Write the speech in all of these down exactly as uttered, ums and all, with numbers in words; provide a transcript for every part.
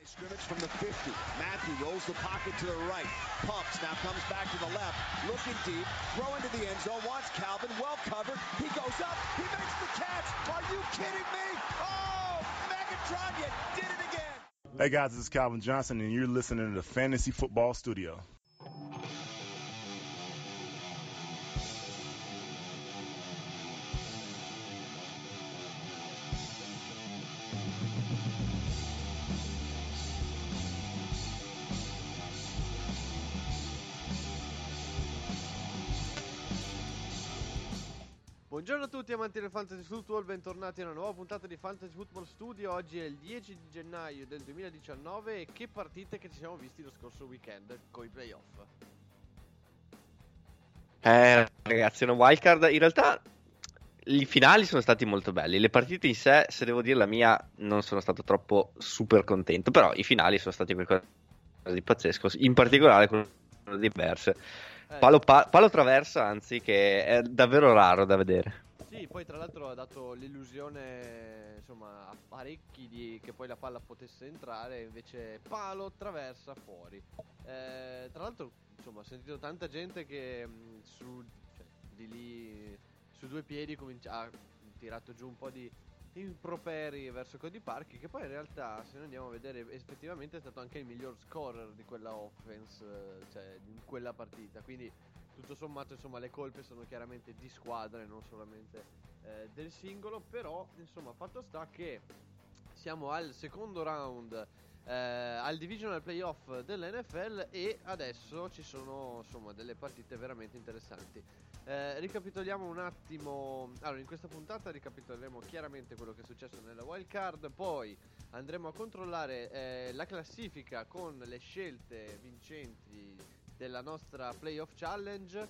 Scrimmage from the fifty. Matthew rolls the pocket to the right. Pumps, now comes back to the left. Looking deep, throw into the end zone. Wants Calvin, well covered. He goes up, he makes the catch. Are you kidding me? Oh, Megatron, you did it again. Hey guys, this is Calvin Johnson, and you're listening to the Fantasy Football Studio. Buongiorno a tutti amanti del Fantasy Football, bentornati a una nuova puntata di Fantasy Football Studio. Oggi è il dieci di gennaio del duemiladiciannove e che partite che ci siamo visti lo scorso weekend con i playoff. Eh ragazzi, una wildcard, in realtà i finali sono stati molto belli, le partite in sé, se devo dire la mia, non sono stato troppo super contento, però i finali sono stati qualcosa di pazzesco, in particolare quello di Bears. Palo, pa- palo traversa, anzi, che è davvero raro da vedere. Sì, poi tra l'altro ha dato l'illusione, insomma, a parecchi di che poi la palla potesse entrare, invece palo traversa fuori. Eh, tra l'altro, insomma, ho sentito tanta gente che mh, su cioè, di lì su due piedi comincia- ha tirato giù un po' di improperi verso Cody Parkey, che poi in realtà, se noi andiamo a vedere, effettivamente è stato anche il miglior scorer di quella offense, cioè in quella partita, quindi tutto sommato insomma le colpe sono chiaramente di squadra e non solamente eh, del singolo. Però insomma fatto sta che siamo al secondo round, eh, al divisional playoff dell'N F L, e adesso ci sono insomma delle partite veramente interessanti. Eh, ricapitoliamo un attimo. Allora, in questa puntata ricapitoleremo chiaramente quello che è successo nella wild card, poi andremo a controllare eh, la classifica con le scelte vincenti della nostra playoff challenge.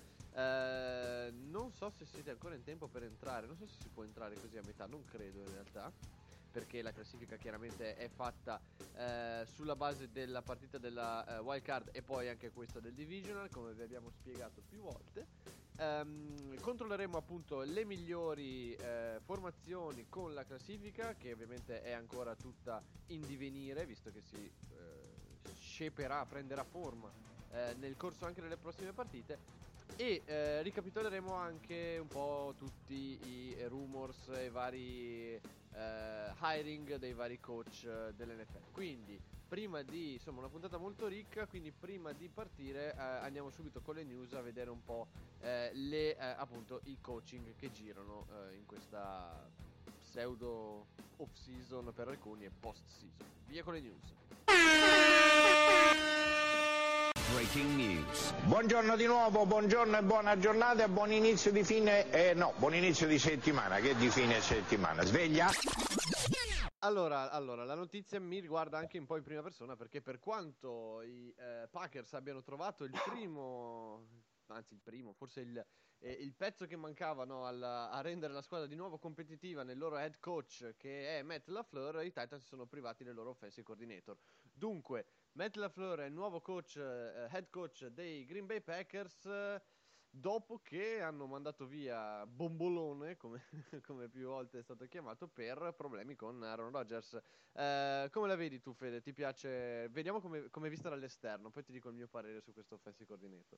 Eh, non so se siete ancora in tempo per entrare, non so se si può entrare così a metà, non credo in realtà, perché la classifica chiaramente è fatta eh, sulla base della partita della eh, wild card e poi anche questa del divisional, come vi abbiamo spiegato più volte. Um, controlleremo appunto le migliori eh, formazioni con la classifica, che ovviamente è ancora tutta in divenire, visto che si eh, sceperà, prenderà forma eh, nel corso anche delle prossime partite. E eh, ricapitoleremo anche un po' tutti i rumors e vari eh, hiring dei vari coach eh, dell'N F L. Quindi prima di, insomma, una puntata molto ricca, quindi prima di partire eh, andiamo subito con le news a vedere un po' eh, le, eh, appunto i coaching che girano eh, in questa pseudo off season per alcuni e post season. Via con le news. Breaking news. Buongiorno di nuovo, buongiorno e buona giornata e buon inizio di fine, eh, no, buon inizio di settimana, che di fine settimana, sveglia? Allora, allora, la notizia mi riguarda anche un po' in prima persona, perché per quanto i eh, Packers abbiano trovato il primo, anzi il primo, forse il, eh, il pezzo che mancava, no, alla- a rendere la squadra di nuovo competitiva nel loro head coach, che è Matt LaFleur, i Titans si sono privati del loro offensive coordinator. Dunque, Matt LaFleur è il nuovo coach, eh, head coach dei Green Bay Packers, eh, dopo che hanno mandato via Bombolone, come, come più volte è stato chiamato, per problemi con Aaron Rodgers. Eh, come la vedi tu, Fede? Ti piace? Vediamo come, come è vista dall'esterno, poi ti dico il mio parere su questo offensive coordinator.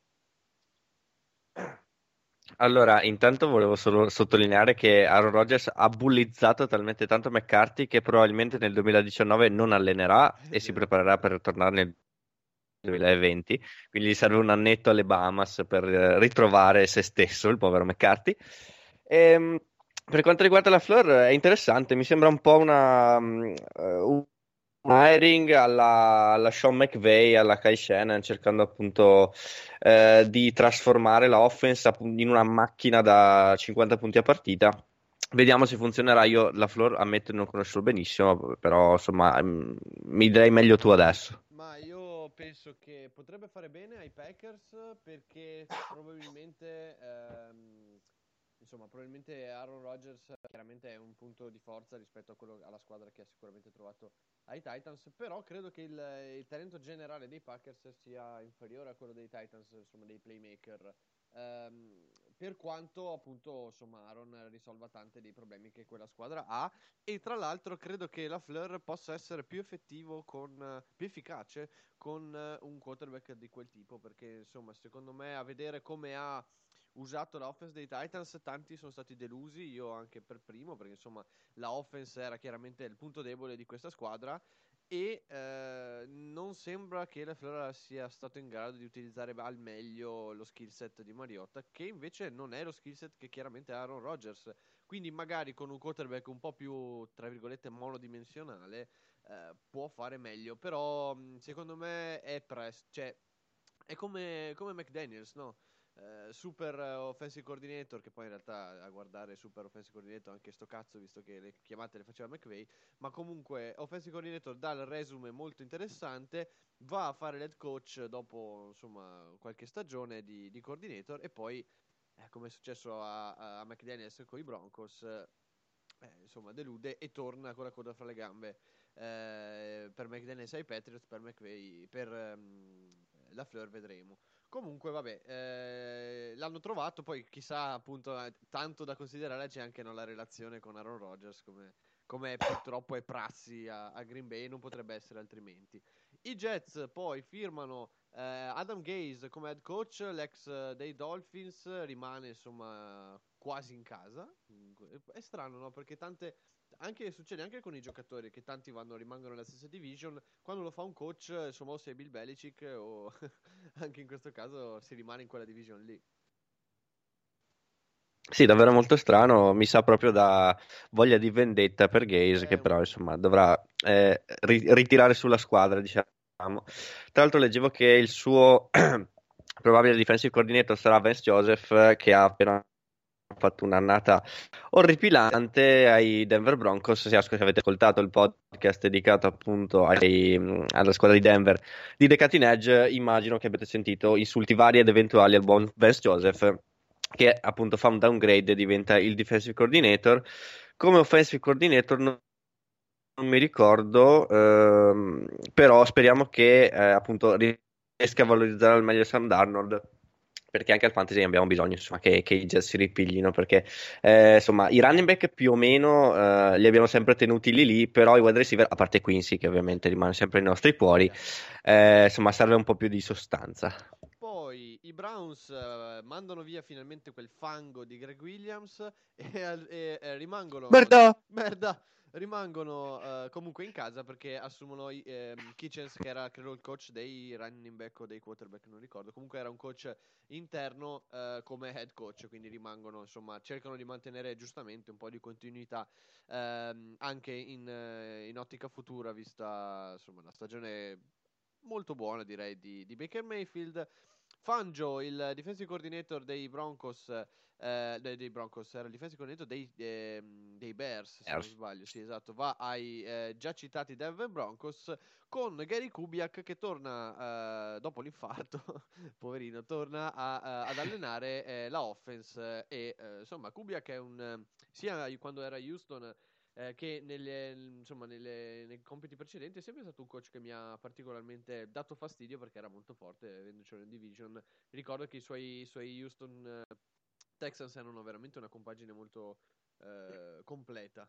Allora, intanto volevo solo sottolineare che Aaron Rodgers ha bullizzato talmente tanto McCarthy che probabilmente nel duemiladiciannove non allenerà È e si vero. preparerà per tornare nel duemilaventi, quindi gli serve un annetto alle Bahamas per eh, ritrovare se stesso, il povero McCarthy. Ehm, per quanto riguarda la Fleur, è interessante, mi sembra un po' una, mm, eh, un hiring alla, alla Sean McVay, alla Kai Shannon, cercando appunto eh, di trasformare la offense appunto in una macchina da cinquanta punti a partita. Vediamo se funzionerà. Io la Flor ammetto di non conoscerlo benissimo, però insomma mm, mi direi meglio tu adesso. Ma io penso che potrebbe fare bene ai Packers, perché probabilmente ehm, insomma probabilmente Aaron Rodgers chiaramente è un punto di forza rispetto a quello, alla squadra che ha sicuramente trovato ai Titans, però credo che il, il talento generale dei Packers sia inferiore a quello dei Titans, insomma dei playmaker. Ehm, per quanto appunto insomma Aaron risolva tanti dei problemi che quella squadra ha, e tra l'altro credo che LaFleur possa essere più effettivo con più efficace con un quarterback di quel tipo, perché insomma secondo me, a vedere come ha usato la offense dei Titans, tanti sono stati delusi, io anche per primo, perché insomma la offense era chiaramente il punto debole di questa squadra, e eh, non sembra che LaFleur sia stato in grado di utilizzare al meglio lo skill set di Mariota, che invece non è lo skill set che chiaramente ha Aaron Rodgers. Quindi magari con un quarterback un po' più, tra virgolette, monodimensionale, eh, può fare meglio, però secondo me è presto, cioè è come, come McDaniels, no? Uh, super offensive coordinator, che poi in realtà a guardare super offensive coordinator anche sto cazzo, visto che le chiamate le faceva McVay, ma comunque offensive coordinator dal resume molto interessante, va a fare l'head coach dopo insomma qualche stagione di, di coordinator, e poi eh, come è successo a, a McDaniels con i Broncos, eh, insomma delude e torna con la coda fra le gambe. Eh, per McDaniels ai Patriots, per McVay, per um, LaFleur vedremo. Comunque vabbè, eh, l'hanno trovato, poi chissà, appunto, eh, tanto da considerare c'è anche no, la relazione con Aaron Rodgers, come, come purtroppo è prassi a, a Green Bay, non potrebbe essere altrimenti. I Jets poi firmano eh, Adam Gase come head coach, l'ex dei Dolphins, rimane insomma quasi in casa. È strano, no? Perché tante anche succede anche con i giocatori, che tanti vanno rimangono nella stessa division, quando lo fa un coach, insomma, o sei Bill Belichick o anche in questo caso si rimane in quella division lì. Sì, davvero molto strano, mi sa proprio da voglia di vendetta per Gaze, È che un però po'. insomma dovrà eh, ri- ritirare sulla squadra, diciamo. Tra l'altro leggevo che il suo probabile defensive coordinator sarà Vance Joseph, che ha appena fatto un'annata orripilante ai Denver Broncos. Se avete ascoltato il podcast dedicato appunto ai, alla squadra di Denver di The Cutting Edge, immagino che abbiate sentito insulti vari ed eventuali al buon Vance Joseph, che appunto fa un downgrade e diventa il defensive coordinator. Come offensive coordinator non, non mi ricordo, ehm, però speriamo che eh, appunto riesca a valorizzare al meglio Sam Darnold, perché anche al fantasy abbiamo bisogno insomma, che, che i Jets si ripiglino, perché eh, insomma i running back più o meno eh, li abbiamo sempre tenuti lì lì, però i wide receiver, a parte Quincy che ovviamente rimane sempre nei nostri cuori, eh, insomma serve un po' più di sostanza. Poi i Browns uh, mandano via finalmente quel fango di Greg Williams e, e, e rimangono Merda! merda rimangono uh, comunque in casa, perché assumono eh, Kitchens, che era credo il coach dei running back o dei quarterback, non ricordo, comunque era un coach interno uh, come head coach, quindi rimangono, insomma, cercano di mantenere giustamente un po' di continuità uh, anche in, uh, in ottica futura, vista insomma una stagione molto buona, direi, di, di Baker Mayfield. Fangio, il defensive coordinator dei Broncos, eh, dei, dei Broncos, era il defensive coordinator dei, eh, dei Bears, se non sbaglio, sì, esatto, va ai eh, già citati Denver Broncos, con Gary Kubiak che torna, eh, dopo l'infarto, poverino, torna a, a, ad allenare eh, la offense, e eh, insomma Kubiak è un, sia quando era a Houston, Eh, che nelle, insomma, nelle, nei compiti precedenti è sempre stato un coach che mi ha particolarmente dato fastidio, perché era molto forte, avendocelo in division. Ricordo che i suoi, i suoi Houston uh, Texans erano veramente una compagine molto uh, completa.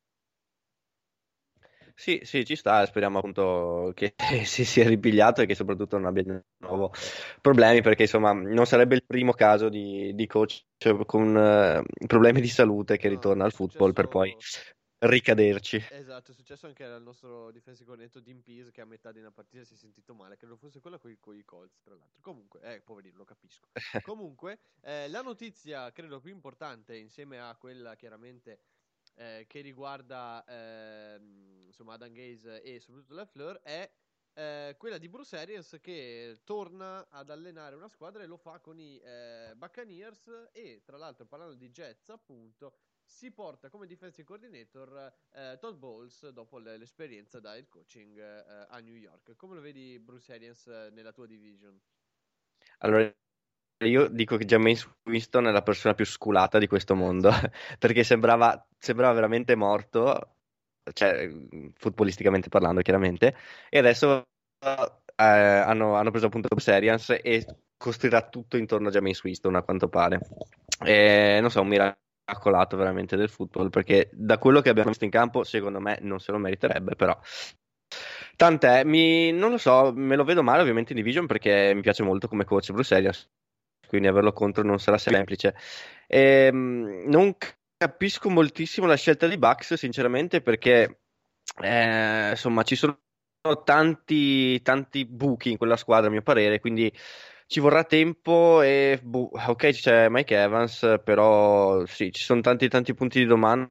Sì, sì, ci sta, speriamo appunto che si sia ripigliato e che soprattutto non abbia di nuovo problemi, perché insomma non sarebbe il primo caso di, di coach con uh, problemi di salute che No, ritorna al football successo... per poi ricaderci. Esatto, è successo anche al nostro defensive coordinator Dean Pease, che a metà di una partita si è sentito male, credo fosse quella con i Colts, tra l'altro. Comunque, eh, poverino, lo capisco. Comunque, eh, la notizia credo più importante, insieme a quella chiaramente eh, che riguarda eh, insomma Adam Gase e soprattutto LaFleur, è eh, quella di Bruce Arians, che torna ad allenare una squadra e lo fa con i eh, Buccaneers, e tra l'altro, parlando di Jets appunto, si porta come defensive coordinator eh, Todd Bowles dopo l- l'esperienza da head coaching eh, a New York. Come lo vedi Bruce Arians eh, nella tua division? Allora, io dico che Jameis Winston è la persona più sculata di questo Eh, mondo, sì. perché sembrava, sembrava veramente morto, cioè futbolisticamente parlando chiaramente, e adesso eh, hanno, hanno preso appunto Bruce Arians e costruirà tutto intorno a Jameis Winston a quanto pare. E, non so, un miracolato veramente del football, perché da quello che abbiamo visto in campo, secondo me non se lo meriterebbe, però tant'è, mi, non lo so, me lo vedo male ovviamente in Division perché mi piace molto come coach Bruce Arians, quindi averlo contro non sarà semplice. Ehm, non capisco moltissimo la scelta di Bucks, sinceramente, perché eh, insomma ci sono tanti, tanti buchi in quella squadra, a mio parere, quindi ci vorrà tempo e boh, ok, c'è Mike Evans, però sì, ci sono tanti tanti punti di domanda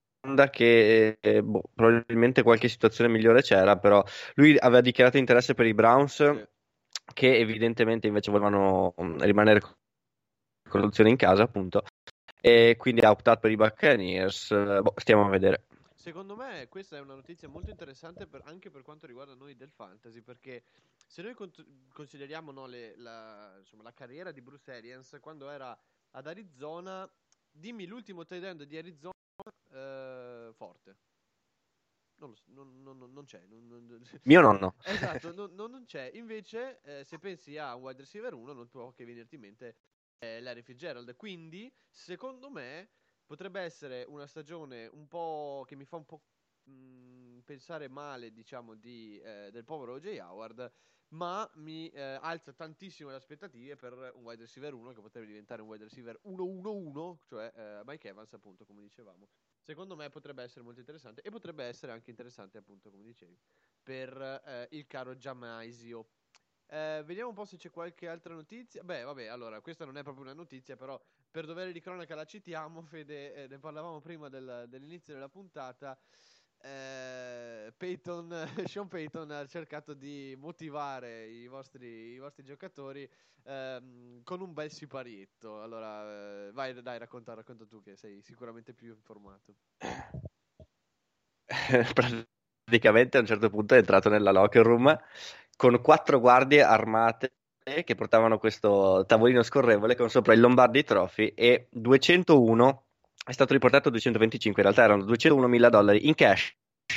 che eh, boh, probabilmente qualche situazione migliore c'era, però lui aveva dichiarato interesse per i Browns Sì. che evidentemente invece volevano mm, rimanere con l'opzione in casa, appunto, e quindi ha optato per i Buccaneers. Eh, boh, stiamo a vedere. Secondo me questa è una notizia molto interessante per- anche per quanto riguarda noi del fantasy, perché se noi cont- consideriamo no, le- la, insomma, la carriera di Bruce Arians quando era ad Arizona, dimmi l'ultimo tight end di Arizona eh, forte. Non, lo so, non, non- non- non c'è. non- non- Mio nonno. Esatto, non, non- non c'è. Invece, eh, se pensi a un wide receiver uno, non può che venirti in mente eh, Larry Fitzgerald. Quindi, secondo me, potrebbe essere una stagione un po' che mi fa un po' mh, pensare male, diciamo, di, eh, del povero O J. Howard, ma mi eh, alza tantissimo le aspettative per un wide receiver uno che potrebbe diventare un wide receiver uno uno uno, cioè eh, Mike Evans, appunto, come dicevamo. Secondo me potrebbe essere molto interessante e potrebbe essere anche interessante, appunto, come dicevi, per eh, il caro Giamaisio. Eh, vediamo un po' se c'è qualche altra notizia. Beh, vabbè, allora, questa non è proprio una notizia, però per dovere di cronaca la citiamo, Fede, eh, ne parlavamo prima del- dell'inizio della puntata. Eh, Peyton, Sean Payton ha cercato di motivare i vostri, i vostri giocatori ehm, con un bel siparietto. Allora, eh, vai, dai, racconta, racconta tu che sei sicuramente più informato. Praticamente a un certo punto è entrato nella locker room con quattro guardie armate che portavano questo tavolino scorrevole con sopra il Lombardi Trophy e duecentouno, è stato riportato a duecentoventicinque, in realtà erano duecentouno mila dollari in cash,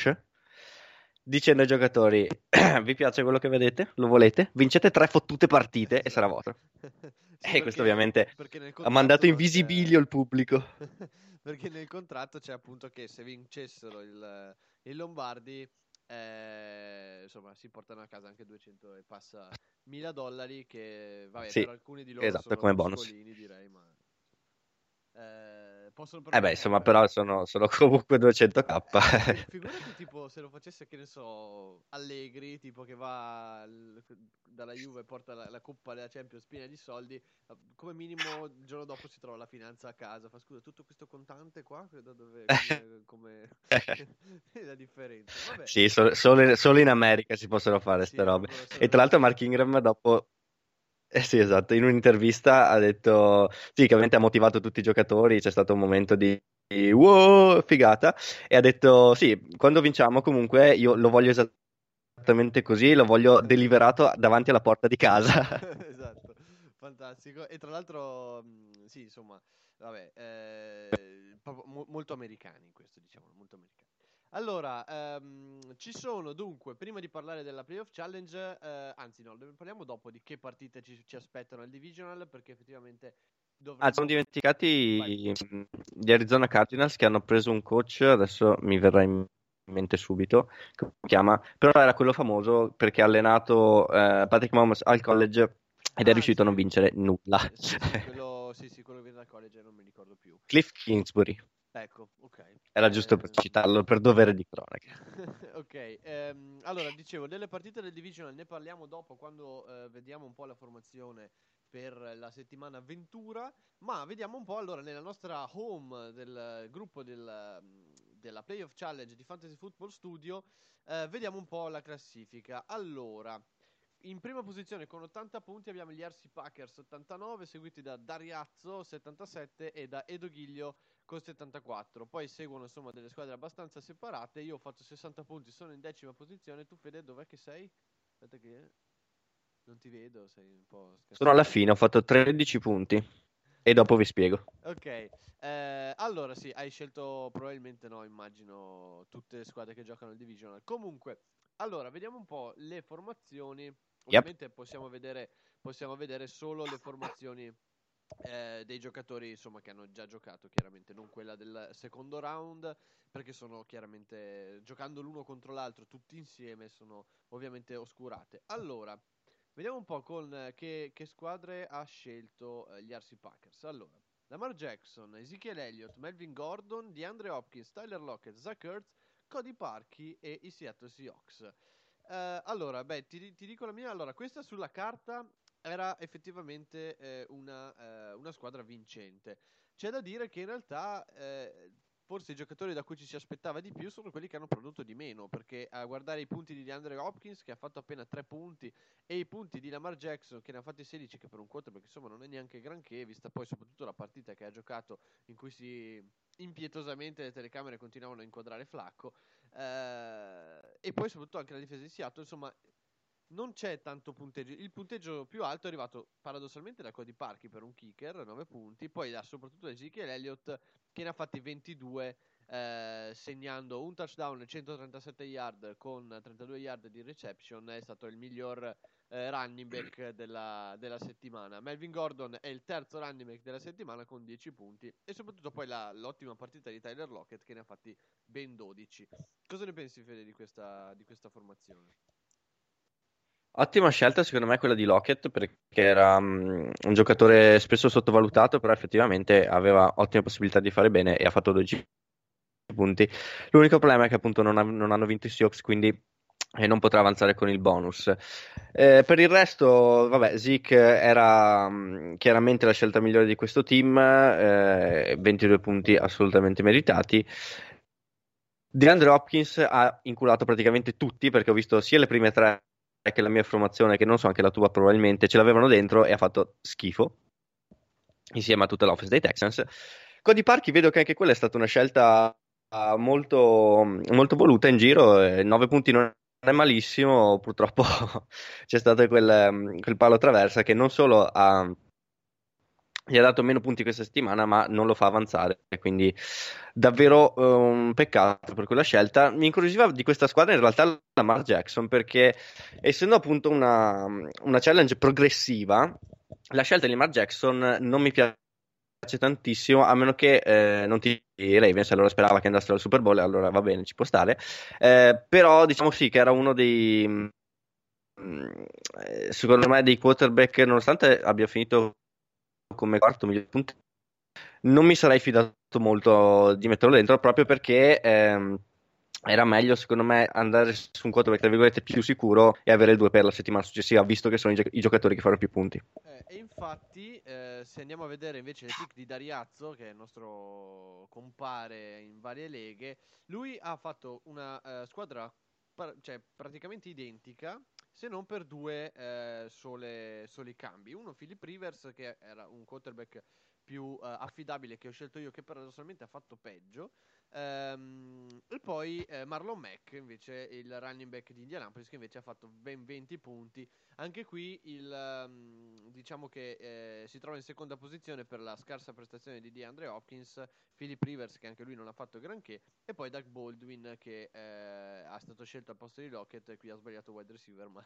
dicendo ai giocatori: vi piace quello che vedete? Lo volete? Vincete tre fottute partite e sarà Esatto. vostro. Sì, E questo perché, ovviamente perché nel ha mandato in contratto c'è. visibilio il pubblico. Perché nel contratto c'è appunto che se vincessero il, il Lombardi, eh, insomma, si portano a casa anche duecento e passa mila dollari. Che, vabbè, per Sì, alcuni di loro esatto, sono come bonus. bruscolini, direi, ma eh, possono Eh beh, insomma, permetterselo. però sono, sono comunque duecento k. Eh, fi- figurati tipo se lo facesse, che ne so, Allegri, tipo che va al- dalla Juve e porta la, la Coppa della Champions piena di soldi, eh, come minimo il giorno dopo si trova la finanza a casa, fa scusa, tutto questo contante qua, da dove, come, come... è la differenza? Vabbè, Sì, so- solo, in, solo in America si possono fare sì, queste è robe. proprio solo E in tra l'altro Mark America. Ingram dopo, eh sì, esatto, in un'intervista ha detto, sì, che ovviamente ha motivato tutti i giocatori, c'è stato un momento di di wow, figata, e ha detto, sì, quando vinciamo comunque io lo voglio esattamente così, lo voglio deliberato davanti alla porta di casa. Esatto, fantastico. E tra l'altro, mh, sì, insomma, vabbè, eh, proprio mo- molto americani in questo, diciamo, molto americani. Allora, ehm, ci sono dunque, prima di parlare della Playoff Challenge, eh, anzi no, ne parliamo dopo di che partite ci, ci aspettano al Divisional, perché effettivamente Ah, sono dovremmo... Vai. dimenticati mh, gli Arizona Cardinals che hanno preso un coach, adesso mi verrà in mente subito, come si chiama, però era quello famoso perché ha allenato eh, Patrick Mahomes al college ed è Ah, riuscito a non sì. vincere nulla. Eh, sì, sì, quello, sì, sì, quello che viene dal college, non mi ricordo più. Cliff Kingsbury, Ecco, ok. era giusto per Ehm, citarlo, per dovere di cronaca. Ok, ehm, allora dicevo, delle partite del Divisional ne parliamo dopo quando eh, vediamo un po' la formazione per la settimana ventura, ma vediamo un po' allora nella nostra home del gruppo del, mm, della Playoff Challenge di Fantasy Football Studio, eh, vediamo un po' la classifica. Allora, in prima posizione con ottanta punti abbiamo gli Arsi Packers ottantanove, seguiti da Dariazzo settantasette e da Edo Ghiglio con settantaquattro. Poi seguono insomma delle squadre abbastanza separate. Io ho fatto sessanta punti, sono in decima posizione. Tu, Fede, dov'è che sei? Aspetta che non ti vedo, sei un po' Sono alla scassato. fine, ho fatto tredici punti e dopo vi spiego. Ok, eh, allora sì, hai scelto probabilmente no, immagino tutte le squadre che giocano al Divisional. Comunque, allora, vediamo un po' le formazioni. Yep. Ovviamente possiamo vedere, possiamo vedere solo le formazioni eh, dei giocatori insomma che hanno già giocato, chiaramente non quella del secondo round, perché sono chiaramente, giocando l'uno contro l'altro tutti insieme, sono ovviamente oscurate. Allora, vediamo un po' con eh, che, che squadre ha scelto eh, gli R C Packers. Allora, Lamar Jackson, Ezekiel Elliott, Melvin Gordon, DeAndre Hopkins, Tyler Lockett, Zach Ertz, Cody Parkey e i Seattle Seahawks. Eh, allora, beh, ti, ti dico la mia. Allora, questa sulla carta era effettivamente eh, una, eh, una squadra vincente. C'è da dire che in realtà eh, forse i giocatori da cui ci si aspettava di più sono quelli che hanno prodotto di meno, perché a guardare i punti di DeAndre Hopkins, che ha fatto appena tre punti, e i punti di Lamar Jackson, che ne ha fatti sedici, che per un quarterback insomma non è neanche granché, vista poi soprattutto la partita che ha giocato, in cui si impietosamente le telecamere continuavano a inquadrare Flacco, eh, e poi soprattutto anche la difesa di Seattle, insomma non c'è tanto punteggio. Il punteggio più alto è arrivato paradossalmente da Cody Parkey per un kicker, nove punti, poi da soprattutto da Ezekiel Elliott, che ne ha fatti ventidue, eh, segnando un touchdown e centotrentasette yard con trentadue yard di reception. È stato il miglior eh, running back della, della settimana. Melvin Gordon è il terzo running back della settimana con dieci punti, e soprattutto poi la, l'ottima partita di Tyler Lockett, che ne ha fatti ben dodici. Cosa ne pensi, Fede, di questa, di questa formazione? Ottima scelta secondo me quella di Lockett, perché era um, un giocatore spesso sottovalutato, però effettivamente aveva ottime possibilità di fare bene e ha fatto dodici punti. L'unico problema è che appunto non, ha- non hanno vinto i Seahawks, quindi eh, non potrà avanzare con il bonus. Eh, per il resto, vabbè, Zeke era um, chiaramente la scelta migliore di questo team, eh, ventidue punti assolutamente meritati. DeAndre Hopkins ha inculato praticamente tutti, perché ho visto sia le prime tre che la mia formazione, che non so, anche la tua probabilmente, ce l'avevano dentro e ha fatto schifo, insieme a tutta l'offense dei Texans. Cody Parkey vedo che anche quella è stata una scelta uh, molto, molto voluta in giro, eh, nove punti non è malissimo, purtroppo c'è stato quel, um, quel palo traversa che non solo ha gli ha dato meno punti questa settimana, ma non lo fa avanzare. Quindi davvero eh, un peccato per quella scelta. Mi incuriosiva di questa squadra in realtà Lamar Jackson, perché essendo appunto una, una challenge progressiva, la scelta di Lamar Jackson non mi piace tantissimo, a meno che eh, non ti i Ravens, allora sperava che andassero al Super Bowl, allora va bene, ci può stare. Eh, però diciamo sì che era uno dei mm, eh, secondo me dei quarterback, nonostante abbia finito come quarto miglior punto, non mi sarei fidato molto di metterlo dentro, proprio perché ehm, era meglio secondo me andare su un quarterback tra virgolette più sicuro e avere il due per la settimana successiva, visto che sono i, gio- i giocatori che fanno più punti. Eh, e infatti, eh, se andiamo a vedere invece le pick di Dariazzo, che è il nostro compare in varie leghe, lui ha fatto una eh, squadra par- cioè, praticamente identica, se non per due eh, sole, soli cambi. Uno, Philip Rivers, che era un quarterback più eh, affidabile, che ho scelto io, che paradossalmente ha fatto peggio. Ehm, e poi eh, Marlon Mack, invece il running back di Indianapolis, che invece ha fatto ben venti punti. Anche qui il, um, diciamo che eh, si trova in seconda posizione per la scarsa prestazione di DeAndre Hopkins, Philip Rivers, che anche lui non ha fatto granché, e poi Doug Baldwin, che eh, ha stato scelto al posto di Lockett, e qui ha sbagliato wide receiver, ma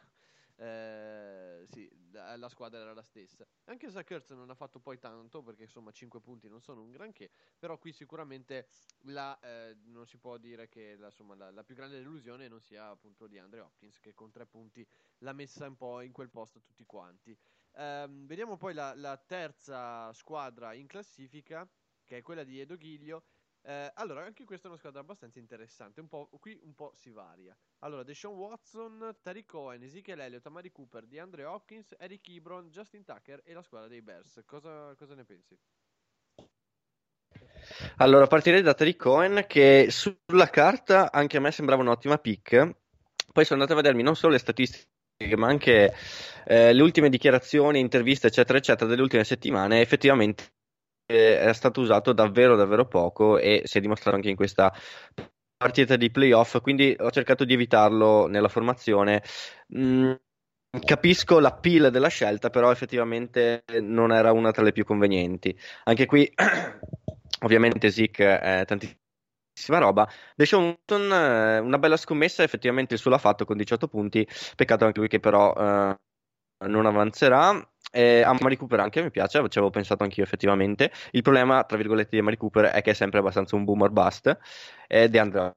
eh, sì, la, la squadra era la stessa. Anche Zach Ertz non ha fatto poi tanto, perché insomma cinque punti non sono un granché, però qui sicuramente la, eh, non si può dire che la, insomma, la, la più grande delusione non sia appunto DeAndre Hopkins, che con tre punti l'ha messa un po' in quel posto tutti quanti. Ehm, vediamo poi la, la terza squadra in classifica, che è quella di Edo Ghiglio. Eh, allora, anche questa è una squadra abbastanza interessante. Un po', qui un po' si varia. Allora, Deshaun Watson, Tariq Cohen, Ezekiel Elliott, Amari Cooper, DeAndre Hopkins, Eric Ebron, Justin Tucker e la squadra dei Bears. Cosa, cosa ne pensi? Allora, partirei da Tariq Cohen, che sulla carta anche a me sembrava un'ottima pick. Poi sono andato a vedermi non solo le statistiche, ma anche eh, le ultime dichiarazioni, interviste, eccetera, eccetera, delle ultime settimane. Effettivamente eh, è stato usato davvero, davvero poco, e si è dimostrato anche in questa partita di playoff. Quindi ho cercato di evitarlo nella formazione. Mm, capisco l'appeal della scelta, però effettivamente non era una tra le più convenienti. Anche qui, ovviamente, Zeke è tantissima roba. Deshaun Watson, eh, una bella scommessa, effettivamente il suo l'ha fatto con diciotto punti. Peccato anche lui che però eh, non avanzerà. Eh, Amari Cooper anche mi piace, ci avevo pensato anch'io effettivamente. Il problema, tra virgolette, di Amari Cooper è che è sempre abbastanza un boomer bust. Ed è Andrea.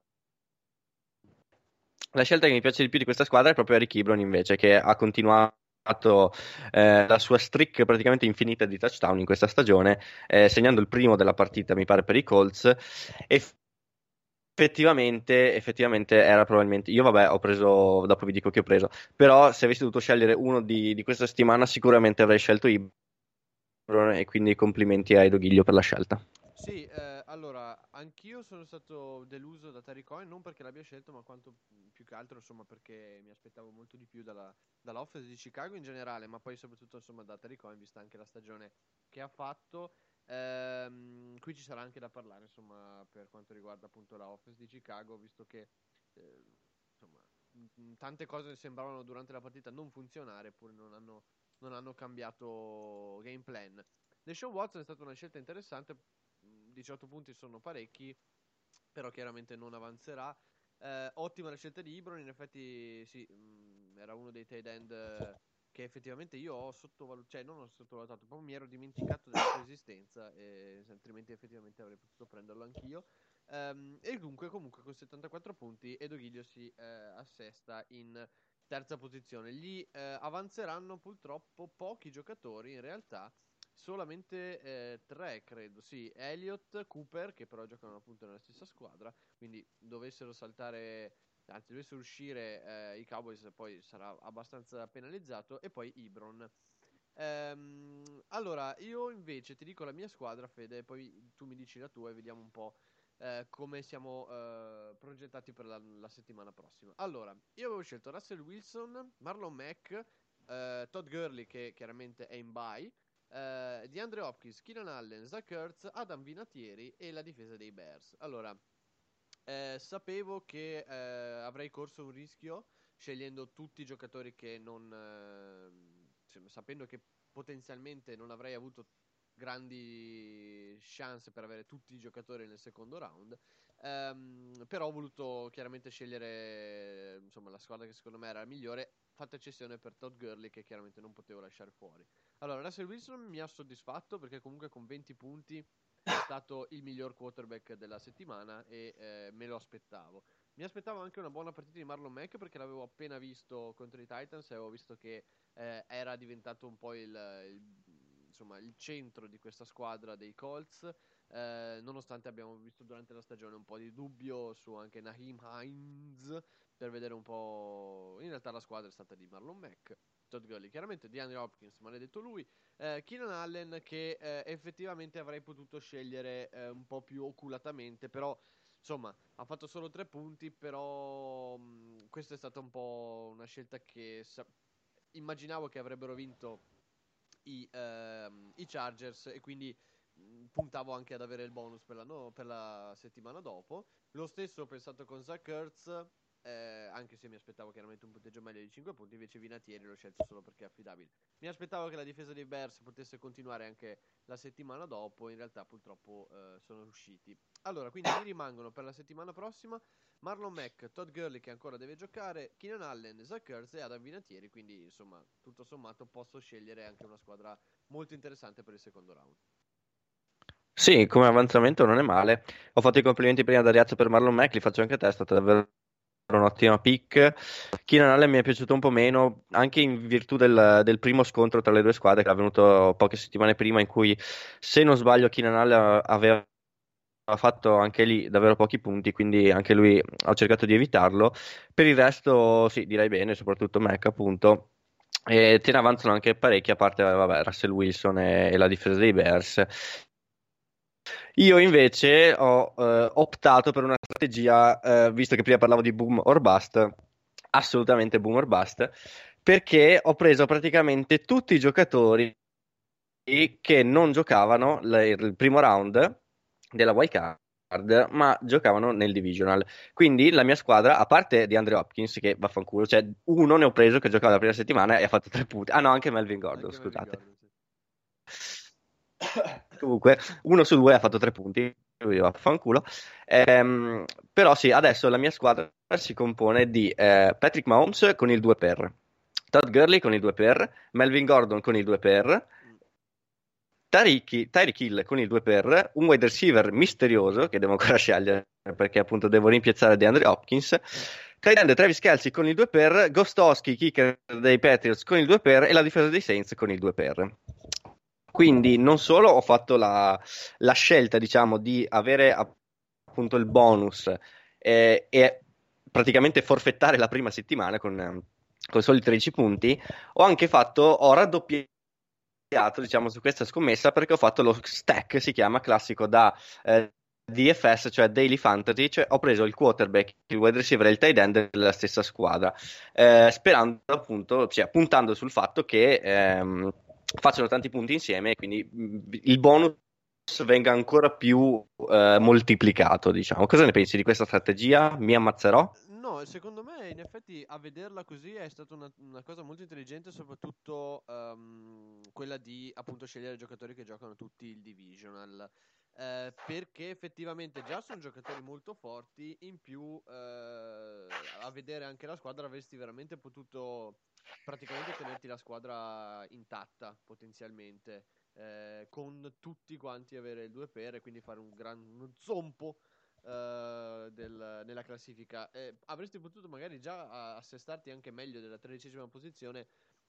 La scelta che mi piace di più di questa squadra è proprio Eric Ebron invece, che ha continuato eh, la sua streak praticamente infinita di touchdown in questa stagione, eh, segnando il primo della partita, mi pare, per i Colts. E effettivamente, effettivamente era probabilmente. Io, vabbè, ho preso. Dopo vi dico che ho preso. Però, se avessi dovuto scegliere uno di, di questa settimana, sicuramente avrei scelto Ebron. E quindi complimenti a Edo Ghiglio per la scelta. Sì, eh, allora, anch'io sono stato deluso da Terry Cohen, non perché l'abbia scelto, ma quanto più che altro, insomma, perché mi aspettavo molto di più dalla, dall'offense di Chicago in generale, ma poi soprattutto, insomma, da Terry Cohen, vista anche la stagione che ha fatto. Ehm, qui ci sarà anche da parlare, insomma, per quanto riguarda appunto la offense di Chicago, visto che, eh, insomma, m- tante cose sembravano durante la partita non funzionare, eppure non hanno, non hanno cambiato game plan. Deshaun Watson è stata una scelta interessante, diciotto punti sono parecchi, però chiaramente non avanzerà. Eh, ottima la scelta di Ebron, in effetti sì, mh, era uno dei tight end eh, che effettivamente io ho sottovalutato, cioè non ho sottovalutato, proprio mi ero dimenticato della sua esistenza, e altrimenti effettivamente avrei potuto prenderlo anch'io. Um, e dunque comunque con settantaquattro punti Edo Ghiglio si eh, assesta in terza posizione. Gli eh, avanzeranno purtroppo pochi giocatori in realtà, solamente eh, tre credo, sì, Elliott, Cooper, che però giocano appunto nella stessa squadra, quindi dovessero saltare, anzi dovessero uscire eh, i Cowboys, poi sarà abbastanza penalizzato, e poi Ebron. Ehm, allora, io invece ti dico la mia squadra, Fede, poi tu mi dici la tua e vediamo un po' eh, come siamo eh, progettati per la, la settimana prossima. Allora, io avevo scelto Russell Wilson, Marlon Mack, eh, Todd Gurley, che chiaramente è in bye, Uh, DeAndre Hopkins, Keenan Allen, Zach Ertz, Adam Vinatieri e la difesa dei Bears. Allora, eh, sapevo che eh, avrei corso un rischio scegliendo tutti i giocatori che non eh, cioè, sapendo che potenzialmente non avrei avuto grandi chance per avere tutti i giocatori nel secondo round. Um, però ho voluto chiaramente scegliere insomma la squadra che secondo me era la migliore, fatta eccezione per Todd Gurley, che chiaramente non potevo lasciare fuori. Allora, Russell Wilson mi ha soddisfatto perché comunque con venti punti è stato il miglior quarterback della settimana e eh, me lo aspettavo. Mi aspettavo anche una buona partita di Marlon Mack perché l'avevo appena visto contro i Titans e avevo visto che eh, era diventato un po' il, il, insomma, il centro di questa squadra dei Colts, eh, nonostante abbiamo visto durante la stagione un po' di dubbio su anche Naheem Hines, per vedere un po'. In realtà la squadra è stata di Marlon Mack, Todd Gurley, chiaramente DeAndre Hopkins, maledetto lui, eh, Keenan Allen, che eh, effettivamente avrei potuto scegliere eh, un po' più oculatamente, però insomma ha fatto solo tre punti, però mh, questa è stata un po' una scelta che sa- immaginavo che avrebbero vinto i, ehm, i Chargers, e quindi mh, puntavo anche ad avere il bonus per la, no- per la settimana dopo. Lo stesso ho pensato con Zach Ertz, eh, anche se mi aspettavo chiaramente un punteggio meglio di cinque punti, invece Vinatieri l'ho scelto solo perché è affidabile. Mi aspettavo che la difesa dei Bears potesse continuare anche la settimana dopo, in realtà purtroppo eh, sono usciti. Allora, quindi mi rimangono per la settimana prossima Marlon Mack, Todd Gurley che ancora deve giocare, Keenan Allen, Zach Ertz e Adam Vinatieri, quindi insomma tutto sommato posso scegliere anche una squadra molto interessante per il secondo round. Sì, come avanzamento non è male. Ho fatto i complimenti prima da Riazzo per Marlon Mack, li faccio anche a te, è stata davvero un'ottima pick. Keenan Allen mi è piaciuto un po' meno, anche in virtù del, del primo scontro tra le due squadre che è avvenuto poche settimane prima, in cui, se non sbaglio, Keenan Allen aveva fatto anche lì davvero pochi punti, quindi anche lui ho cercato di evitarlo. Per il resto, sì, direi bene, soprattutto Mack, appunto. E te ne avanzano anche parecchi, a parte vabbè, Russell Wilson e, e la difesa dei Bears. Io invece ho eh, optato per una strategia, eh, visto che prima parlavo di boom or bust, assolutamente boom or bust, perché ho preso praticamente tutti i giocatori che non giocavano l- il primo round della wild card, ma giocavano nel divisional. Quindi la mia squadra, a parte di Andre Hopkins, che vaffanculo, cioè uno ne ho preso che giocava la prima settimana e ha fatto tre punti. Ah no, anche Melvin Gordon, Anche Melvin scusate. Gordon, sì. Comunque, uno su due ha fatto tre punti, quindi vaffanculo. Ehm, però sì, adesso la mia squadra si compone di eh, Patrick Mahomes con il due per, Todd Gurley con il due per, Melvin Gordon con il due per, Tyreek Tyreek Hill con il due per, un wide receiver misterioso che devo ancora scegliere perché appunto devo rimpiazzare DeAndre Hopkins, tight end Travis Kelce con il due per, Gostowski, kicker dei Patriots con il due per e la difesa dei Saints con il due per. Quindi non solo ho fatto la, la scelta, diciamo, di avere appunto il bonus eh, e praticamente forfettare la prima settimana con, con soli tredici punti, ho anche fatto, ho raddoppiato, diciamo, su questa scommessa perché ho fatto lo stack, si chiama, classico da eh, D F S, cioè Daily Fantasy, cioè ho preso il quarterback, il wide receiver e il tight end della stessa squadra, eh, sperando appunto, cioè puntando sul fatto che ehm, facciano tanti punti insieme e quindi mh, il bonus venga ancora più eh, moltiplicato, diciamo. Cosa ne pensi di questa strategia? Mi ammazzerò? No, secondo me in effetti a vederla così è stata una, una cosa molto intelligente, soprattutto ehm, quella di appunto scegliere giocatori che giocano tutti il divisional. Eh, perché effettivamente già sono giocatori molto forti, in più eh, a vedere anche la squadra avresti veramente potuto praticamente tenerti la squadra intatta potenzialmente, eh, con tutti quanti avere il due per e quindi fare un gran uno zompo eh, del- nella classifica. Eh, avresti potuto magari già a- assestarti anche meglio della tredicesima posizione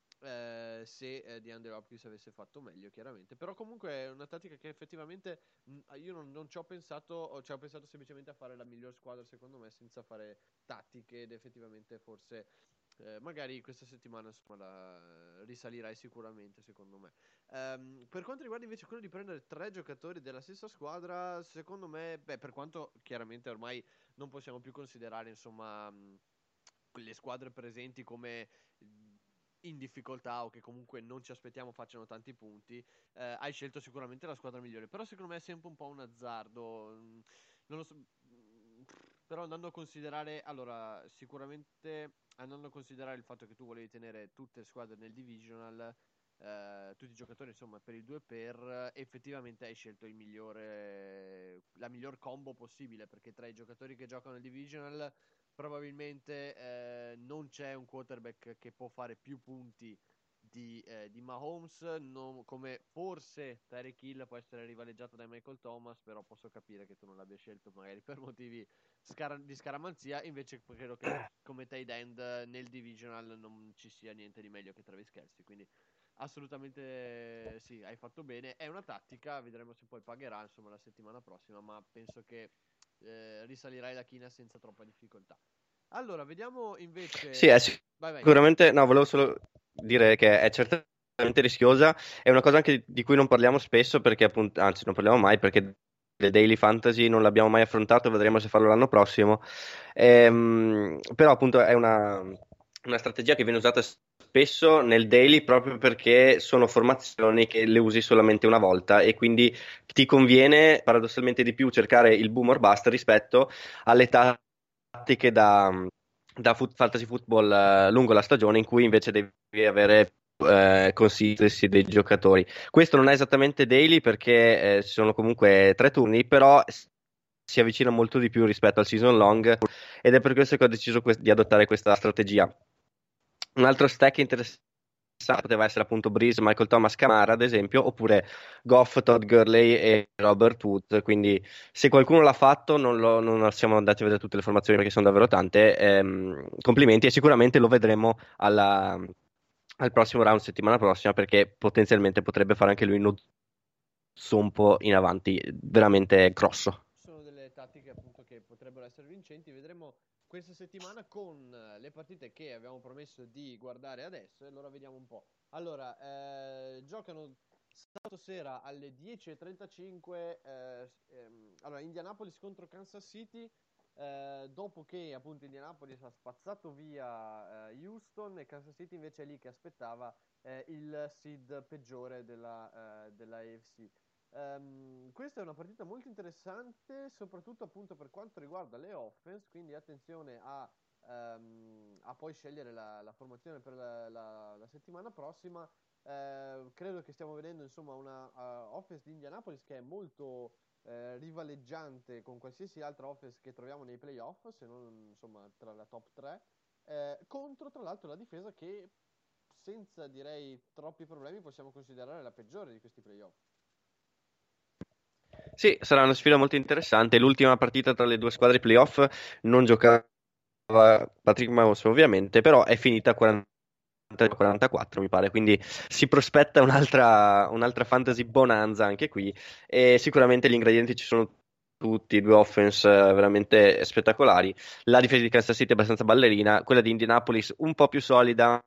eh, se eh, DeAndre Hopkins avesse fatto meglio, chiaramente. Però comunque è una tattica che effettivamente mh, io non, non ci ho pensato, ho, ci ho pensato semplicemente a fare la miglior squadra secondo me senza fare tattiche ed effettivamente forse eh, magari questa settimana insomma la risalirai sicuramente secondo me. Ehm, per quanto riguarda invece quello di prendere tre giocatori della stessa squadra, secondo me, beh, per quanto chiaramente ormai non possiamo più considerare insomma mh, le squadre presenti come mh, in difficoltà o che comunque non ci aspettiamo facciano tanti punti, eh, hai scelto sicuramente la squadra migliore. Però secondo me è sempre un po' un azzardo. mh, Non lo so. mh, Però andando a considerare, allora, sicuramente andando a considerare il fatto che tu volevi tenere tutte le squadre nel divisional, eh, tutti i giocatori insomma per il due per, effettivamente hai scelto il migliore, la miglior combo possibile, perché tra i giocatori che giocano nel divisional probabilmente eh, non c'è un quarterback che può fare più punti di, eh, di Mahomes, non- come forse Tyreek Hill può essere rivaleggiato da Michael Thomas, però posso capire che tu non l'abbia scelto magari per motivi scara- di scaramanzia. Invece credo che come tight end nel divisional non ci sia niente di meglio che Travis Kelce, quindi assolutamente sì, hai fatto bene. È una tattica, vedremo se poi pagherà insomma la settimana prossima, ma penso che eh, risalirai la china senza troppa difficoltà. Allora, vediamo Sì, è invece. Vai, vai. sicuramente, no, volevo solo dire che è certamente rischiosa, è una cosa anche di cui non parliamo spesso perché appunto, anzi non parliamo mai perché le daily fantasy non l'abbiamo mai affrontato, vedremo se farlo l'anno prossimo. Ehm, però appunto è una, una strategia che viene usata spesso nel daily proprio perché sono formazioni che le usi solamente una volta e quindi ti conviene paradossalmente di più cercare il boom or bust rispetto alle tattiche da, da foot- fantasy football eh, lungo la stagione in cui invece devi avere eh, consistency dei giocatori. Questo non è esattamente daily perché eh, sono comunque tre turni, però s- si avvicina molto di più rispetto al season long ed è per questo che ho deciso que- di adottare questa strategia. Un altro stack interessante poteva essere appunto Breeze, Michael Thomas, Camara, ad esempio, oppure Goff, Todd Gurley e Robert Woods. Quindi, se qualcuno l'ha fatto, non, lo- non siamo andati a vedere tutte le formazioni perché sono davvero tante. Ehm, complimenti, e sicuramente lo vedremo alla- al prossimo round settimana prossima perché potenzialmente potrebbe fare anche lui uno zompo in avanti veramente grosso. Sono delle tattiche appunto che potrebbero essere vincenti. Vedremo questa settimana con eh, le partite che abbiamo promesso di guardare adesso. E allora vediamo un po'. Allora, eh, giocano sabato sera alle dieci e trentacinque. Eh, ehm, allora, Indianapolis contro Kansas City. Eh, dopo che appunto Indianapolis ha spazzato via eh, Houston, e Kansas City invece è lì che aspettava eh, il seed peggiore della, eh, della A F C. Um, questa è una partita molto interessante, soprattutto appunto per quanto riguarda le offense, quindi attenzione a, um, a poi scegliere la, la formazione per la, la, la settimana prossima. Uh, credo che stiamo vedendo insomma una uh, offense di Indianapolis che è molto uh, rivaleggiante con qualsiasi altra offense che troviamo nei playoff, se non insomma tra la top tre, uh, contro tra l'altro la difesa che senza direi troppi problemi possiamo considerare la peggiore di questi playoff. Sì, sarà una sfida molto interessante. L'ultima partita tra le due squadre playoff non giocava Patrick Mahomes ovviamente, però è finita quaranta quarantaquattro mi pare, quindi si prospetta un'altra, un'altra fantasy bonanza anche qui e sicuramente gli ingredienti ci sono tutti, due offense eh, veramente spettacolari. La difesa di Kansas City è abbastanza ballerina, quella di Indianapolis un po' più solida,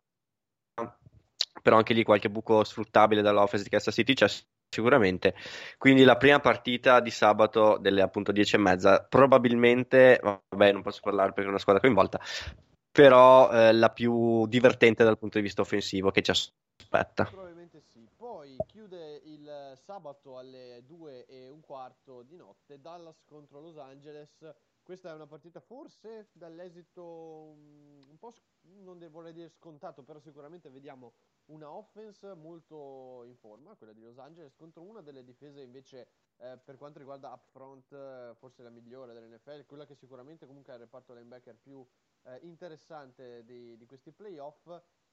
però anche lì qualche buco sfruttabile dall'offense di Kansas City c'è sicuramente. Quindi la prima partita di sabato delle appunto dieci e mezza, probabilmente, vabbè non posso parlare perché è una squadra coinvolta, però eh, la più divertente dal punto di vista offensivo che ci aspetta. Probabilmente sì. Poi chiude il sabato alle due e un quarto di notte Dallas contro Los Angeles. Questa è una partita forse dall'esito um, un po' sc- non de- vorrei dire scontato, però sicuramente vediamo una offense molto in forma, quella di Los Angeles, contro una delle difese invece eh, per quanto riguarda up front eh, forse la migliore dell'N F L, quella che sicuramente comunque è il reparto linebacker più eh, interessante di, di questi playoff.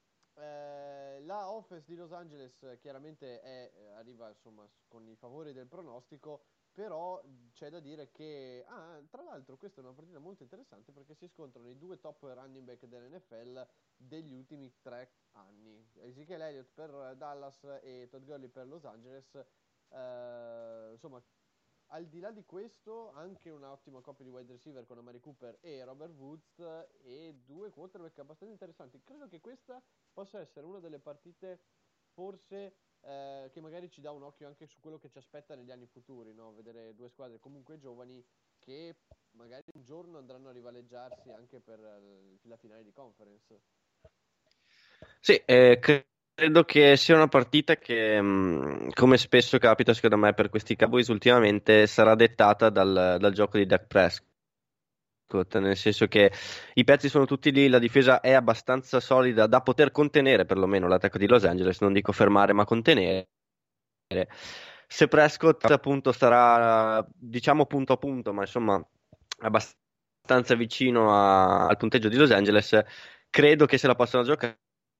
Eh, la offense di Los Angeles eh, chiaramente è, eh, arriva insomma s- con i favori del pronostico, però c'è da dire che ah, tra l'altro questa è una partita molto interessante perché si scontrano i due top running back dell'N F L degli ultimi tre anni, Ezekiel Elliott per Dallas e Todd Gurley per Los Angeles. Eh, insomma, al di là di questo, anche un'ottima coppia di wide receiver con Amari Cooper e Robert Woods e due quarterback abbastanza interessanti. Credo che questa possa essere una delle partite forse eh, che magari ci dà un occhio anche su quello che ci aspetta negli anni futuri, no? Vedere due squadre comunque giovani che magari un giorno andranno a rivaleggiarsi anche per eh, la finale di conference. Sì, eh, cre- credo che sia una partita che, mh, come spesso capita secondo me per questi Cowboys ultimamente, sarà dettata dal, dal gioco di Dak Prescott, nel senso che i pezzi sono tutti lì, la difesa è abbastanza solida da poter contenere perlomeno l'attacco di Los Angeles, non dico fermare ma contenere. Se Prescott appunto starà diciamo punto a punto, ma insomma abbastanza vicino a- al punteggio di Los Angeles, credo che se la possano giocare.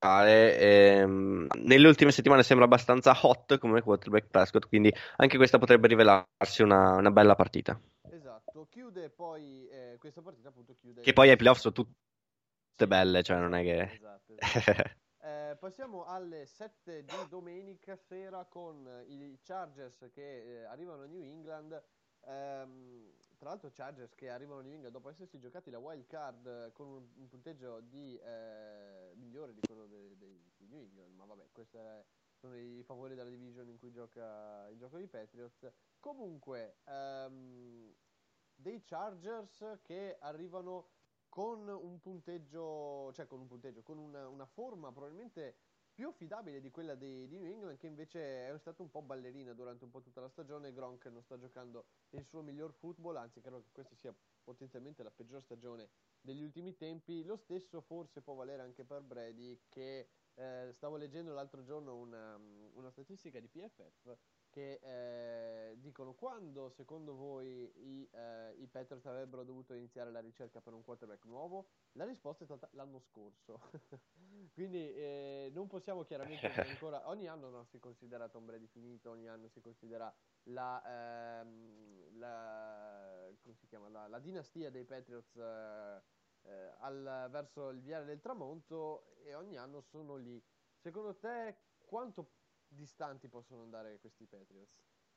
Ehm, nelle ultime settimane sembra abbastanza hot come quarterback Prescott, quindi anche questa potrebbe rivelarsi una, una bella partita. Esatto, chiude poi eh, questa partita appunto chiude Che il... poi ai playoff sono tutte Sì, belle, cioè non è esatto, che. esatto, esatto. Eh, passiamo alle sette di domenica sera con i Chargers che eh, arrivano a New England. Ehm, tra l'altro Chargers che arrivano a New England dopo essersi giocati la wild card eh, con un, un punteggio di, eh, migliore di quello de- de- di New England, ma vabbè, questi sono i favori della division in cui gioca il gioco di Patriots. Comunque, ehm, dei Chargers che arrivano con un punteggio, cioè con un punteggio, con una, una forma probabilmente più affidabile di quella di, di New England, che invece è stata un po' ballerina durante un po' tutta la stagione. Gronk non sta giocando il suo miglior football, anzi credo che questa sia potenzialmente la peggior stagione degli ultimi tempi. Lo stesso forse può valere anche per Brady, che eh, stavo leggendo l'altro giorno una, una statistica di P F F che eh, dicono: quando secondo voi i, eh, i Patriots avrebbero dovuto iniziare la ricerca per un quarterback nuovo? La risposta è stata l'anno scorso. Quindi eh, non possiamo chiaramente ancora, ogni anno no, si considera Tom Brady finito, ogni anno si considera la, ehm, la, come si chiama? La, la dinastia dei Patriots eh, eh, al, verso il viale del tramonto, e ogni anno sono lì. Secondo te quanto distanti possono andare questi Patriots?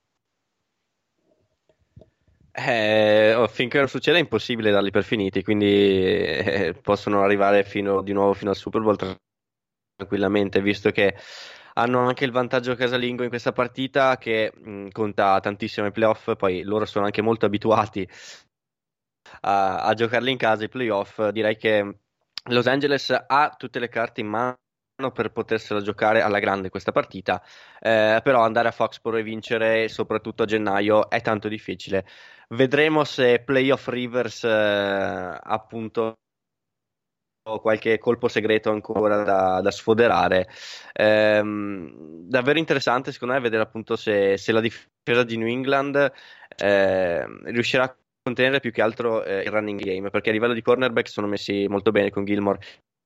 Eh, oh, finché non succede è impossibile darli per finiti, quindi eh, possono arrivare fino, di nuovo fino al Super Bowl tra- tranquillamente, visto che hanno anche il vantaggio casalingo in questa partita che mh, conta tantissimo ai playoff, poi loro sono anche molto abituati a, a giocarli in casa i playoff. Direi che Los Angeles ha tutte le carte in mano per potersela giocare alla grande questa partita, eh, però andare a Foxborough e vincere, soprattutto a gennaio, è tanto difficile. Vedremo se Playoff Rivers eh, appunto qualche colpo segreto ancora da, da sfoderare. Ehm, davvero interessante secondo me vedere appunto se, se la difesa di New England eh, riuscirà a contenere più che altro eh, il running game, perché a livello di cornerback sono messi molto bene con Gilmore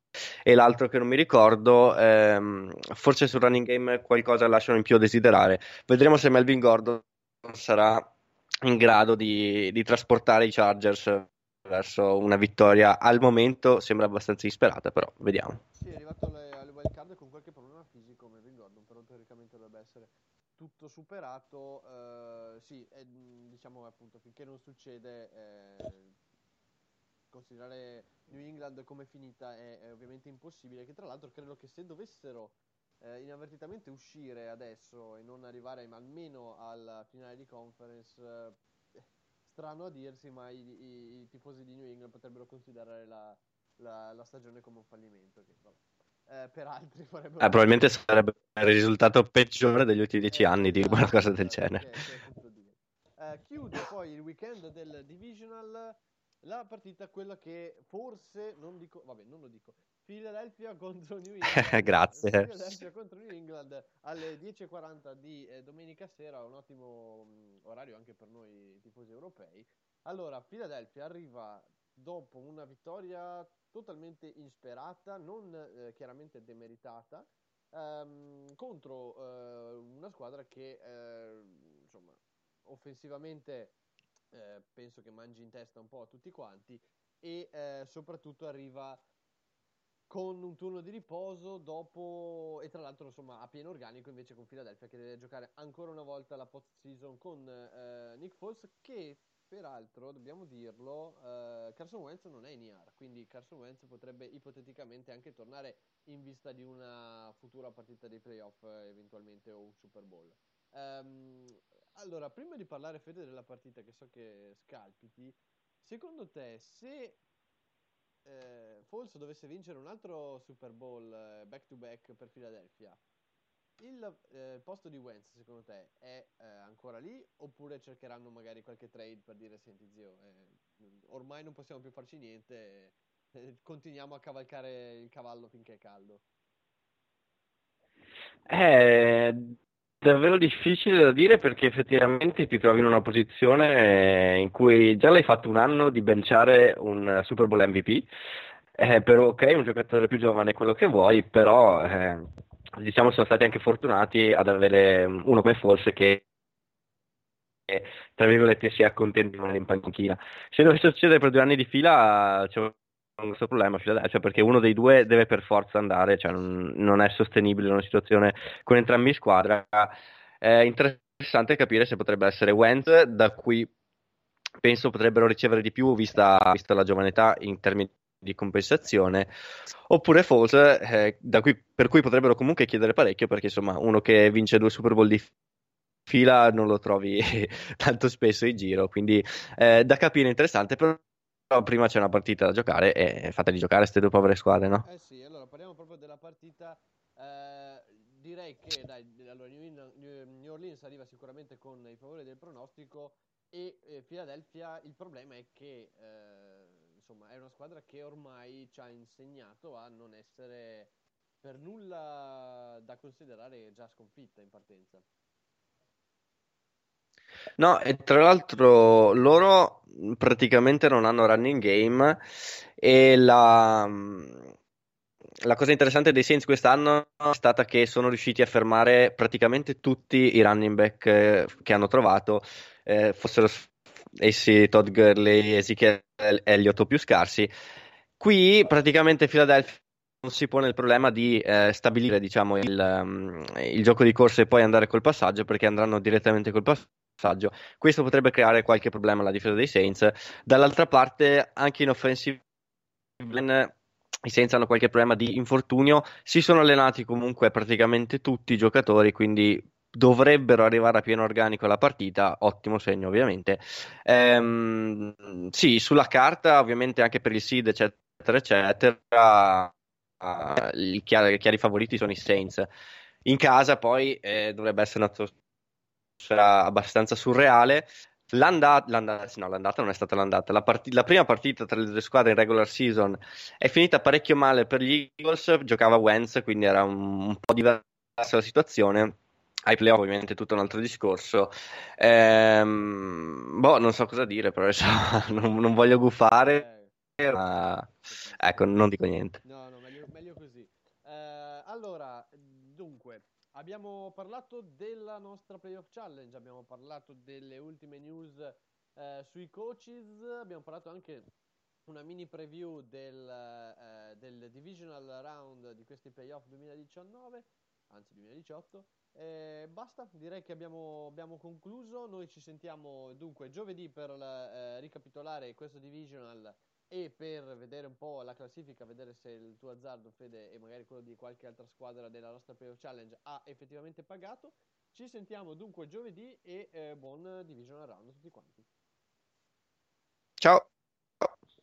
e l'altro che non mi ricordo, ehm, forse sul running game qualcosa lasciano in più a desiderare. Vedremo se Melvin Gordon sarà in grado di, di trasportare i Chargers verso una vittoria. Al momento sembra abbastanza disperata, però vediamo. Sì, è arrivato alle, alle wild card con qualche problema fisico Melvin Gordon, però teoricamente dovrebbe essere tutto superato. Uh, sì, è, diciamo appunto finché non succede, eh, considerare New England come finita è, è ovviamente impossibile. Che tra l'altro credo che se dovessero eh, inavvertitamente uscire adesso e non arrivare almeno alla finale di conference, eh, strano a dirsi, ma i, i, i tifosi di New England potrebbero considerare la, la, la stagione come un fallimento. Che, vabbè. Eh, per altri farebbero Eh, probabilmente sarebbe il risultato peggiore degli ultimi dieci eh, anni di una cosa del genere. Che, che eh, chiude poi il weekend del Divisional la partita, quella che forse non dico, vabbè, non lo dico. Philadelphia contro New England. Grazie. Philadelphia contro New England alle dieci e quaranta di eh, domenica sera, un ottimo mh, orario anche per noi tifosi europei. Allora, Philadelphia arriva dopo una vittoria totalmente insperata, non eh, chiaramente demeritata, ehm, contro eh, una squadra che eh, insomma offensivamente eh, penso che mangi in testa un po' a tutti quanti e eh, soprattutto arriva con un turno di riposo dopo, e tra l'altro insomma a pieno organico invece con Philadelphia che deve giocare ancora una volta la post season con eh, Nick Foles, che peraltro dobbiamo dirlo, eh, Carson Wentz non è in I R, quindi Carson Wentz potrebbe ipoteticamente anche tornare in vista di una futura partita dei playoff eh, eventualmente o un Super Bowl. Um, allora, prima di parlare, Fede, della partita, che so che scalpiti, secondo te se eh, Foles dovesse vincere un altro Super Bowl eh, back to back per Philadelphia, il eh, posto di Wentz secondo te è eh, ancora lì, oppure cercheranno magari qualche trade per dire senti zio, eh, ormai non possiamo più farci niente, eh, continuiamo a cavalcare il cavallo finché è caldo? È davvero difficile da dire, perché effettivamente ti trovi in una posizione in cui già l'hai fatto un anno di benciare un Super Bowl M V P, eh, però ok, un giocatore più giovane è quello che vuoi, però eh, diciamo sono stati anche fortunati ad avere uno come Foles che tra virgolette si accontenta di rimanere in panchina. Se dovesse succedere per due anni di fila c'è un grosso problema a Philadelphia, perché uno dei due deve per forza andare, cioè non, non è sostenibile una situazione con entrambi in squadra. È interessante capire se potrebbe essere Wentz, da cui penso potrebbero ricevere di più vista, vista la giovane età in termini di compensazione, oppure Foles, eh, da cui, per cui potrebbero comunque chiedere parecchio, perché insomma uno che vince due Super Bowl di fila non lo trovi tanto spesso in giro, quindi eh, da capire, interessante, però prima c'è una partita da giocare e fateli giocare queste due povere squadre, no? Eh sì, allora parliamo proprio della partita. Eh, direi che dai, allora, New Orleans arriva sicuramente con i favori del pronostico e eh, Philadelphia, il problema è che eh, insomma è una squadra che ormai ci ha insegnato a non essere per nulla da considerare già sconfitta in partenza. No, e tra l'altro loro praticamente non hanno running game, e la, la cosa interessante dei Saints quest'anno è stata che sono riusciti a fermare praticamente tutti i running back eh, che hanno trovato, eh, fossero essi Todd Gurley, Ezekiel Elliott o più scarsi. Qui praticamente Philadelphia non si pone il problema di eh, stabilire, diciamo, il, um, il gioco di corsa e poi andare col passaggio, perché andranno direttamente col passaggio. Questo potrebbe creare qualche problema alla difesa dei Saints. Dall'altra parte, anche in offensive line, i Saints hanno qualche problema di infortunio. Si sono allenati comunque praticamente tutti i giocatori, quindi dovrebbero arrivare a pieno organico alla partita. Ottimo segno, ovviamente. Ehm, sì, sulla carta, ovviamente anche per il seed, eccetera, eccetera, Uh, i chiari, chiari favoriti sono i Saints. In casa poi eh, dovrebbe essere un'atmosfera abbastanza surreale. L'andata, l'andata, no, l'andata non è stata l'andata. La, part- la prima partita tra le due squadre in regular season è finita parecchio male per gli Eagles. Giocava Wentz, quindi era un, un po' diversa la situazione. Ai playoff ovviamente tutto un altro discorso. Ehm, boh, non so cosa dire, però adesso non, non voglio gufare, ma ecco, non dico niente. No, no, meglio Eh, allora, dunque, abbiamo parlato della nostra Playoff Challenge, abbiamo parlato delle ultime news eh, sui coaches, abbiamo parlato anche una mini preview del, eh, del divisional round di questi playoff duemiladiciannove, anzi duemiladiciotto. Eh, basta, direi che abbiamo, abbiamo concluso. Noi ci sentiamo dunque giovedì per eh, ricapitolare questo divisional e per vedere un po' la classifica, vedere se il tuo azzardo, Fede, e magari quello di qualche altra squadra della nostra playoff challenge ha effettivamente pagato. Ci sentiamo dunque giovedì e eh, buon divisional round a tutti quanti. Ciao.